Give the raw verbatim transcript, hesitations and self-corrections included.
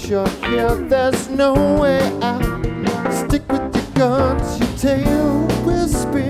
cut your hair, there's no way out. Stick with your guns, your tail will spin.